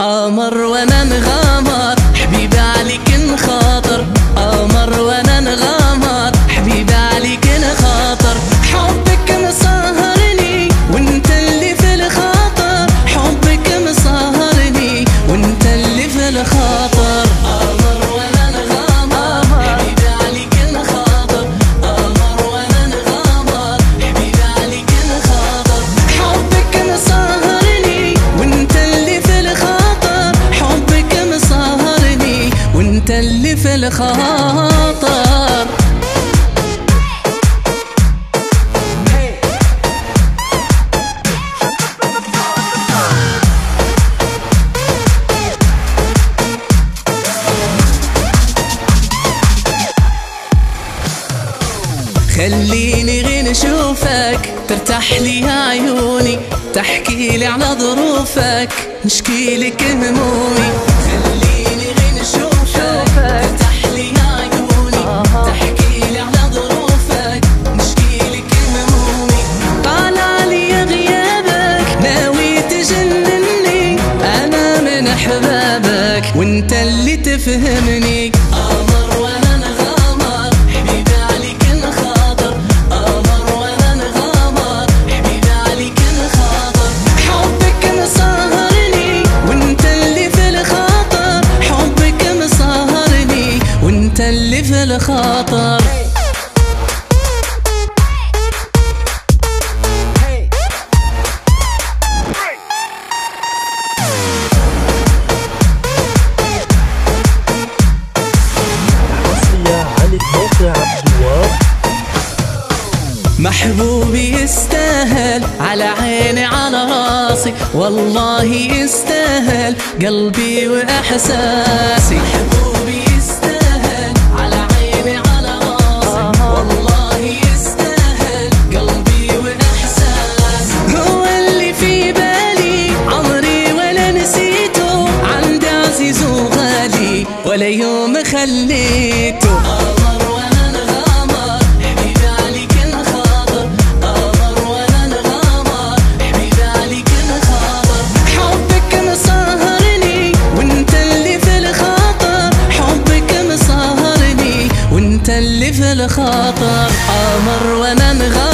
قمر وانا نغامر حبيبي عليك نخاطر، قمر وانا نغامر حبيبي عليك نخاطر، حبك مسهرني وانت اللي في الخاطر، حبك مسهرني وانت اللي في الخاطر. قمر وانا نغامر حبيبي عليك نخاطر، قمر وانا نغامر حبيبي عليك نخاطر، حبك مسهرني وانت اللي في الخاطر، حبك مسهرني وانت اللي في الخاطر. خليني غير اشوفك ترتاح لي عيوني، تحكي لي على ظروفك نشكي لك همومي، خليني غير اشوفك ترتاح لي عيوني، تحكي لي على ظروفك نشكي لك همومي، طالع لي غيابك ناوي تجنني، انا من احبابك وانت اللي تفهمني. قمر وانا نغامر حبيبي عليك نخاطر، قمر وانا نغامر حبيبي عليك نخاطر، حبك مسهرني وانت اللي في الخاطر، حبك مسهرني وانت اللي في الخاطر. محبوبي يستاهل على عيني على راسي، والله يستاهل قلبي واحساسي، محبوبي يستاهل على عيني على راسي، والله يستاهل قلبي واحساسي، هو اللي في بالي عمري ولا نسيته، عندي عزيز وغالي ولا يوم خليته. اللي في الخاطر قمر وانا نغامر